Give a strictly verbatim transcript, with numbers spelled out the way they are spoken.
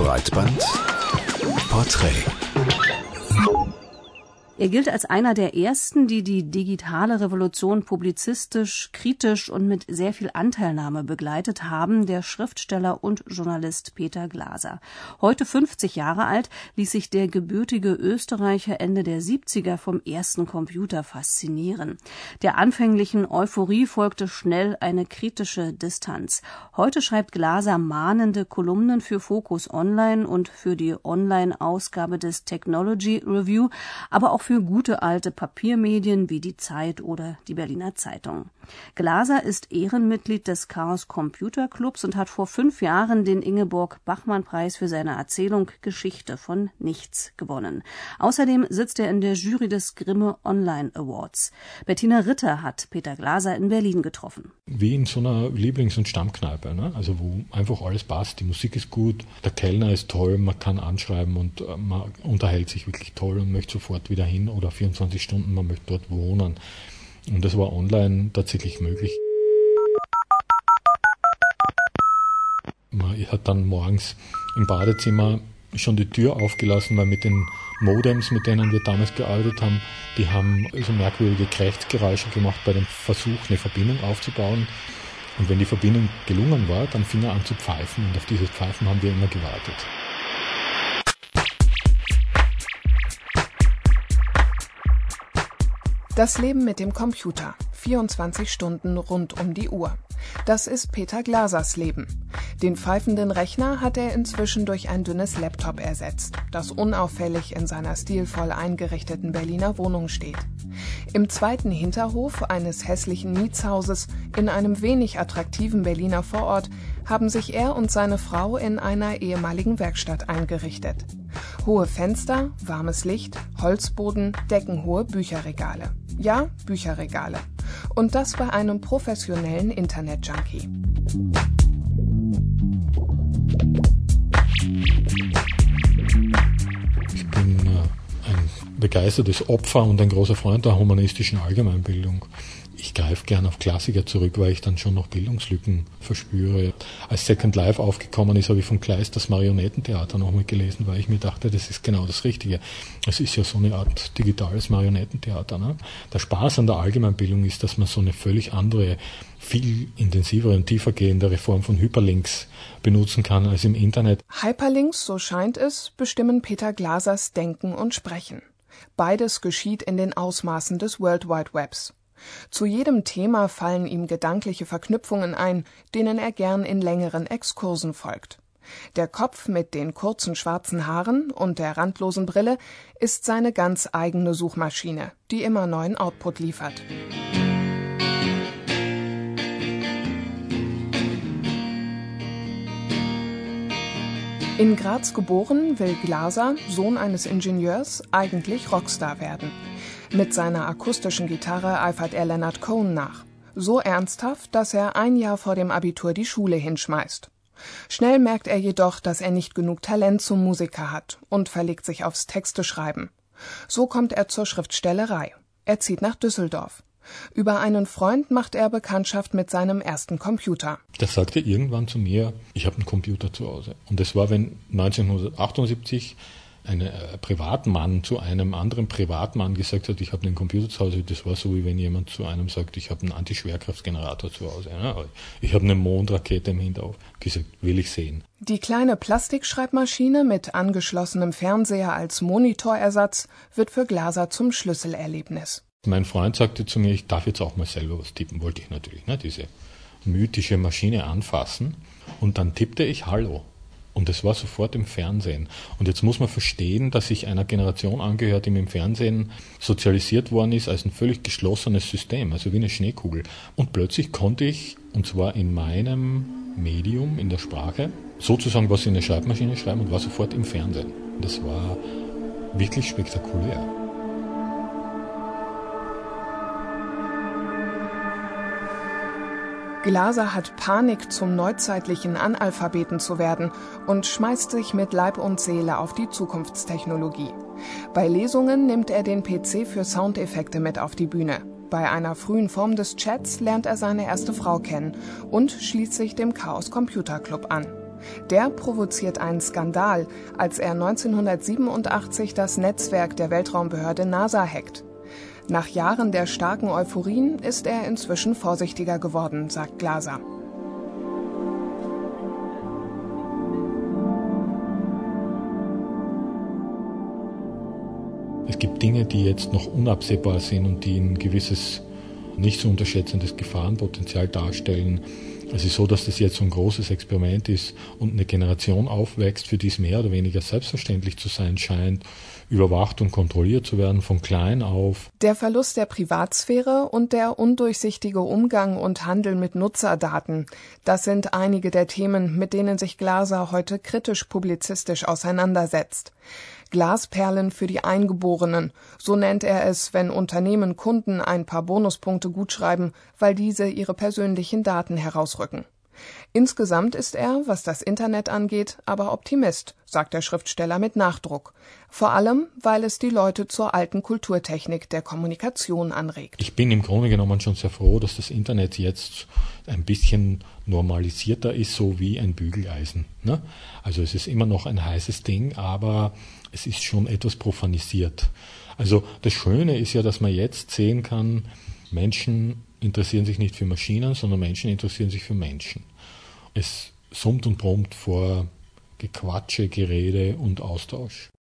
Breitband Porträt. Er gilt als einer der ersten, die die digitale Revolution publizistisch, kritisch und mit sehr viel Anteilnahme begleitet haben, der Schriftsteller und Journalist Peter Glaser. Heute fünfzig Jahre alt, ließ sich der gebürtige Österreicher Ende der siebziger vom ersten Computer faszinieren. Der anfänglichen Euphorie folgte schnell eine kritische Distanz. Heute schreibt Glaser mahnende Kolumnen für Focus Online und für die Online-Ausgabe des Technology Review, aber auch für gute alte Papiermedien wie die Zeit oder die Berliner Zeitung. Glaser ist Ehrenmitglied des Chaos Computer Clubs und hat vor fünf Jahren den Ingeborg-Bachmann-Preis für seine Erzählung Geschichte von Nichts gewonnen. Außerdem sitzt er in der Jury des Grimme Online Awards. Bettina Ritter hat Peter Glaser in Berlin getroffen. Wie in so einer Lieblings- und Stammkneipe, ne? Also wo einfach alles passt, die Musik ist gut, der Kellner ist toll, man kann anschreiben und äh, man unterhält sich wirklich toll und möchte sofort wieder hin oder vierundzwanzig Stunden, man möchte dort wohnen. Und das war online tatsächlich möglich. Man hat dann morgens im Badezimmer schon die Tür aufgelassen, weil mit den Modems, mit denen wir damals gearbeitet haben, die haben so merkwürdige Krächzgeräusche gemacht bei dem Versuch, eine Verbindung aufzubauen. Und wenn die Verbindung gelungen war, dann fing er an zu pfeifen und auf dieses Pfeifen haben wir immer gewartet. Das Leben mit dem Computer. vierundzwanzig Stunden rund um die Uhr. Das ist Peter Glasers Leben. Den pfeifenden Rechner hat er inzwischen durch ein dünnes Laptop ersetzt, das unauffällig in seiner stilvoll eingerichteten Berliner Wohnung steht. Im zweiten Hinterhof eines hässlichen Mietshauses in einem wenig attraktiven Berliner Vorort haben sich er und seine Frau in einer ehemaligen Werkstatt eingerichtet. Hohe Fenster, warmes Licht, Holzboden, deckenhohe Bücherregale. Ja, Bücherregale. Und das bei einem professionellen Internet-Junkie. Ich bin äh, ein begeistertes Opfer und ein großer Freund der humanistischen Allgemeinbildung. Ich greife gern auf Klassiker zurück, weil ich dann schon noch Bildungslücken verspüre. Als Second Life aufgekommen ist, habe ich von Kleist das Marionettentheater noch mal gelesen, weil ich mir dachte, das ist genau das Richtige. Es ist ja so eine Art digitales Marionettentheater. Ne? Der Spaß an der Allgemeinbildung ist, dass man so eine völlig andere, viel intensivere und tiefergehende Form von Hyperlinks benutzen kann als im Internet. Hyperlinks, so scheint es, bestimmen Peter Glasers Denken und Sprechen. Beides geschieht in den Ausmaßen des World Wide Webs. Zu jedem Thema fallen ihm gedankliche Verknüpfungen ein, denen er gern in längeren Exkursen folgt. Der Kopf mit den kurzen schwarzen Haaren und der randlosen Brille ist seine ganz eigene Suchmaschine, die immer neuen Output liefert. In Graz geboren, will Glaser, Sohn eines Ingenieurs, eigentlich Rockstar werden. Mit seiner akustischen Gitarre eifert er Leonard Cohen nach. So ernsthaft, dass er ein Jahr vor dem Abitur die Schule hinschmeißt. Schnell merkt er jedoch, dass er nicht genug Talent zum Musiker hat und verlegt sich aufs Texteschreiben. So kommt er zur Schriftstellerei. Er zieht nach Düsseldorf. Über einen Freund macht er Bekanntschaft mit seinem ersten Computer. Der sagte irgendwann zu mir, ich habe einen Computer zu Hause. Und das war, wenn neunzehnhundertachtundsiebzig ein äh, Privatmann zu einem anderen Privatmann gesagt hat, ich habe einen Computer zu Hause. Das war so, wie wenn jemand zu einem sagt, ich habe einen Antischwerkraftsgenerator zu Hause. Ja? Ich habe eine Mondrakete im Hinterhof. Gesagt, will ich sehen. Die kleine Plastikschreibmaschine mit angeschlossenem Fernseher als Monitorersatz wird für Glaser zum Schlüsselerlebnis. Mein Freund sagte zu mir, ich darf jetzt auch mal selber was tippen. Wollte ich natürlich, ne? Diese mythische Maschine anfassen. Und dann tippte ich Hallo. Und es war sofort im Fernsehen. Und jetzt muss man verstehen, dass ich einer Generation angehört, die im Fernsehen sozialisiert worden ist als ein völlig geschlossenes System, also wie eine Schneekugel. Und plötzlich konnte ich, und zwar in meinem Medium, in der Sprache, sozusagen was in eine Schreibmaschine schreiben und war sofort im Fernsehen. Das war wirklich spektakulär. Glaser hat Panik, zum neuzeitlichen Analphabeten zu werden und schmeißt sich mit Leib und Seele auf die Zukunftstechnologie. Bei Lesungen nimmt er den P C für Soundeffekte mit auf die Bühne. Bei einer frühen Form des Chats lernt er seine erste Frau kennen und schließt sich dem Chaos Computer Club an. Der provoziert einen Skandal, als er neunzehnhundertsiebenundachtzig das Netzwerk der Weltraumbehörde NASA hackt. Nach Jahren der starken Euphorien ist er inzwischen vorsichtiger geworden, sagt Glaser. Es gibt Dinge, die jetzt noch unabsehbar sind und die ein gewisses, nicht zu unterschätzendes Gefahrenpotenzial darstellen. Es ist so, dass das jetzt so ein großes Experiment ist und eine Generation aufwächst, für die es mehr oder weniger selbstverständlich zu sein scheint, überwacht und kontrolliert zu werden von klein auf. Der Verlust der Privatsphäre und der undurchsichtige Umgang und Handel mit Nutzerdaten, das sind einige der Themen, mit denen sich Glaser heute kritisch-publizistisch auseinandersetzt. Glasperlen für die Eingeborenen, so nennt er es, wenn Unternehmen Kunden ein paar Bonuspunkte gutschreiben, weil diese ihre persönlichen Daten herausrücken. Insgesamt ist er, was das Internet angeht, aber Optimist, sagt der Schriftsteller mit Nachdruck. Vor allem, weil es die Leute zur alten Kulturtechnik der Kommunikation anregt. Ich bin im Grunde genommen schon sehr froh, dass das Internet jetzt ein bisschen normalisierter ist, so wie ein Bügeleisen. Ne? Also es ist immer noch ein heißes Ding, aber es ist schon etwas profanisiert. Also das Schöne ist ja, dass man jetzt sehen kann, Menschen interessieren sich nicht für Maschinen, sondern Menschen interessieren sich für Menschen. Es summt und brummt vor Gequatsche, Gerede und Austausch.